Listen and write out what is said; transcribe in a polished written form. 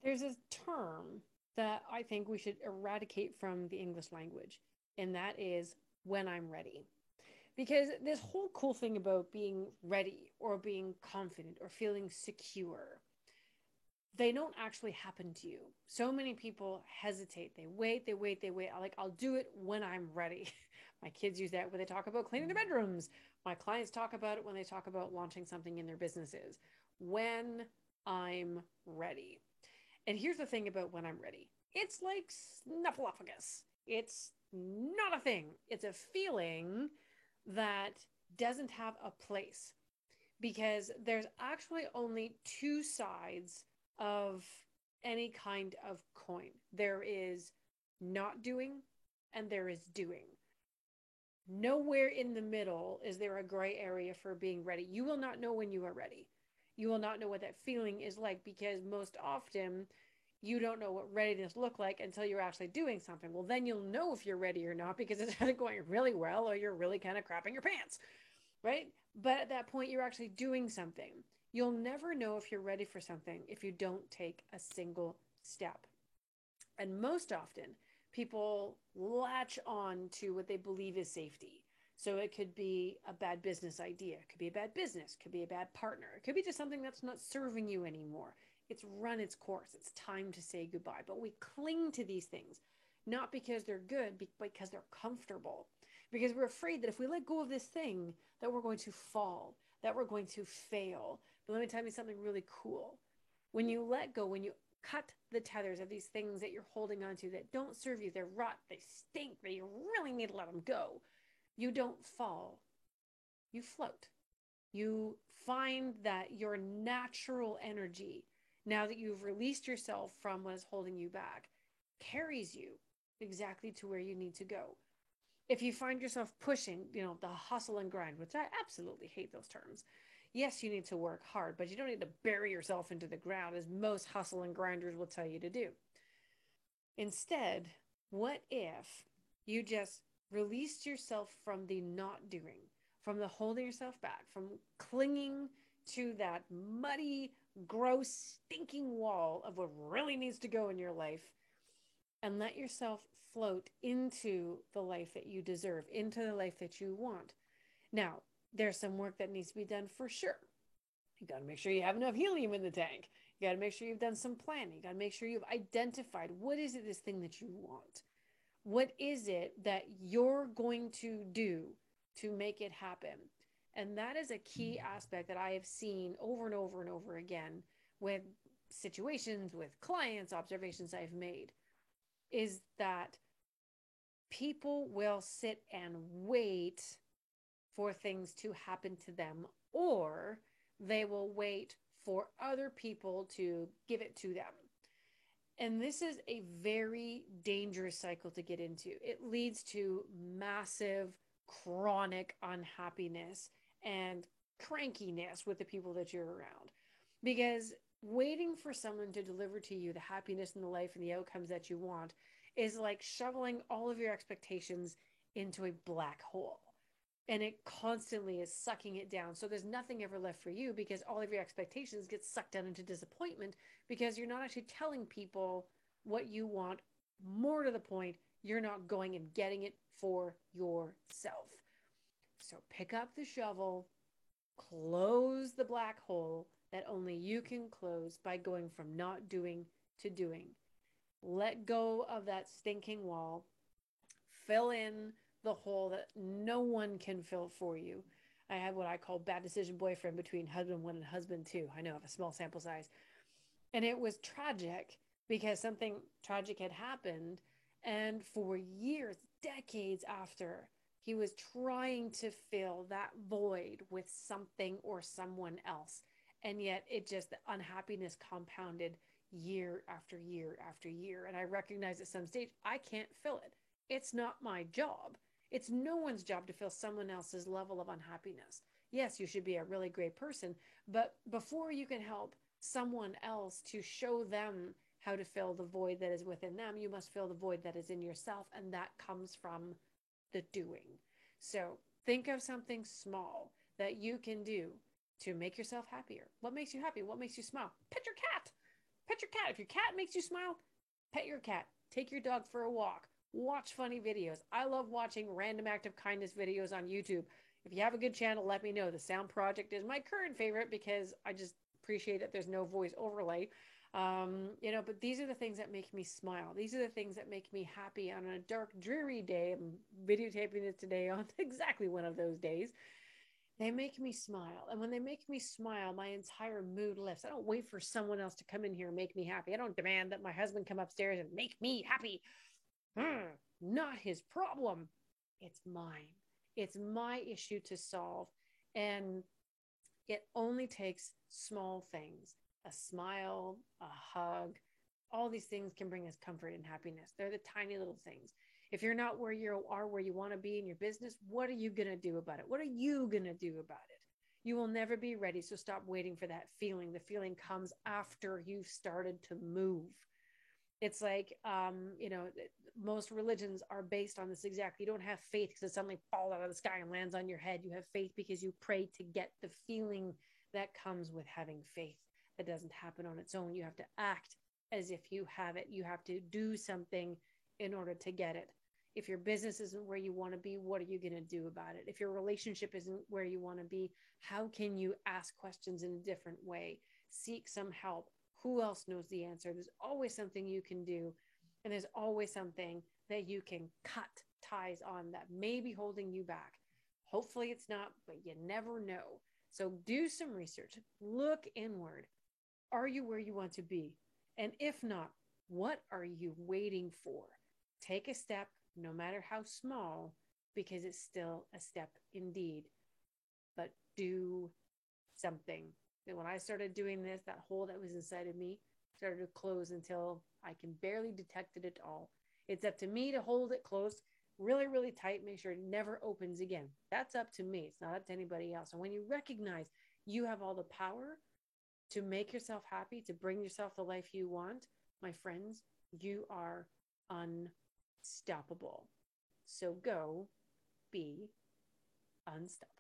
There's a term that I think we should eradicate from the English language, and that is when I'm ready. Because this whole cool thing about being ready or being confident or feeling secure, they don't actually happen to you. So many people hesitate. They wait, they wait, they wait. Like, I'll do it when I'm ready. My kids use that when they talk about cleaning their bedrooms. My clients talk about it when they talk about launching something in their businesses. When I'm ready. And here's the thing about when I'm ready, it's like snuffleupagus. It's not a thing, it's a feeling that doesn't have a place because there's actually only two sides of any kind of coin. There is not doing and there is doing. Nowhere in the middle is there a gray area for being ready. You will not know when you are ready. You will not know what that feeling is like because most often you don't know what readiness look like until you're actually doing something. Well, then you'll know if you're ready or not because it's either going really well or you're really kind of crapping your pants, right? But at that point, you're actually doing something. You'll never know if you're ready for something if you don't take a single step. And most often, people latch on to what they believe is safety. So it could be a bad business idea, it could be a bad business, it could be a bad partner, it could be just something that's not serving you anymore. It's run its course. It's time to say goodbye. But we cling to these things, not because they're good, but because they're comfortable. Because we're afraid that if we let go of this thing, that we're going to fall, that we're going to fail. But let me tell you something really cool. When you let go, when you cut the tethers of these things that you're holding onto that don't serve you, they're rot, they stink, but you really need to let them go. You don't fall, you float. You find that your natural energy, now that you've released yourself from what is holding you back, carries you exactly to where you need to go. If you find yourself pushing, the hustle and grind, which I absolutely hate those terms. Yes, you need to work hard, but you don't need to bury yourself into the ground as most hustle and grinders will tell you to do. Instead, what if you just released yourself from the not doing, from the holding yourself back, from clinging to that muddy, gross, stinking wall of what really needs to go in your life and let yourself float into the life that you deserve, into the life that you want? Now, there's some work that needs to be done for sure. You got to make sure you have enough helium in the tank. You got to make sure you've done some planning. You got to make sure you've identified what is it, this thing that you want? What is it that you're going to do to make it happen? And that is a key aspect that I have seen over and over and over again with situations, with clients, observations I've made, is that people will sit and wait for things to happen to them, or they will wait for other people to give it to them. And this is a very dangerous cycle to get into. It leads to massive chronic unhappiness and crankiness with the people that you're around. Because waiting for someone to deliver to you the happiness and the life and the outcomes that you want is like shoveling all of your expectations into a black hole, and it constantly is sucking it down. So there's nothing ever left for you because all of your expectations get sucked down into disappointment because you're not actually telling people what you want. More to the point, you're not going and getting it for yourself. So pick up the shovel, close the black hole that only you can close by going from not doing to doing. Let go of that stinking wall, fill in the hole that no one can fill for you. I had what I call bad decision boyfriend between husband one and husband two. I know I have a small sample size. And it was tragic because something tragic had happened. And for years, decades after, he was trying to fill that void with something or someone else. And yet it just, the unhappiness compounded year after year after year. And I recognized at some stage, I can't fill it. It's not my job. It's no one's job to fill someone else's level of unhappiness. Yes, you should be a really great person, but before you can help someone else to show them how to fill the void that is within them, you must fill the void that is in yourself, and that comes from the doing. So think of something small that you can do to make yourself happier. What makes you happy? What makes you smile? Pet your cat. Pet your cat. If your cat makes you smile, pet your cat. Take your dog for a walk. Watch funny videos. I love watching random act of kindness videos on YouTube. If you have a good channel, let me know. The Sound Project is my current favorite because I just appreciate that there's no voice overlay. But these are the things that make me smile. These are the things that make me happy on a dark, dreary day. I'm videotaping this today on exactly one of those days. They make me smile. And when they make me smile, my entire mood lifts. I don't wait for someone else to come in here and make me happy. I don't demand that my husband come upstairs and make me happy. Not his problem. It's mine. It's my issue to solve. And it only takes small things, a smile, a hug. All these things can bring us comfort and happiness. They're the tiny little things. If you're not where you are, where you want to be in your business, what are you going to do about it? What are you going to do about it? You will never be ready. So stop waiting for that feeling. The feeling comes after you've started to move. It's like, most religions are based on this exact. You don't have faith because it suddenly falls out of the sky and lands on your head. You have faith because you pray to get the feeling that comes with having faith. That doesn't happen on its own. You have to act as if you have it. You have to do something in order to get it. If your business isn't where you want to be, what are you going to do about it? If your relationship isn't where you want to be, how can you ask questions in a different way? Seek some help. Who else knows the answer? There's always something you can do. And there's always something that you can cut ties on that may be holding you back. Hopefully it's not, but you never know. So do some research. Look inward. Are you where you want to be? And if not, what are you waiting for? Take a step, no matter how small, because it's still a step indeed. But do something. And when I started doing this, that hole that was inside of me started to close until I can barely detect it at all. It's up to me to hold it closed really, really tight, make sure it never opens again. That's up to me. It's not up to anybody else. And when you recognize you have all the power to make yourself happy, to bring yourself the life you want, my friends, you are unstoppable. So go be unstoppable.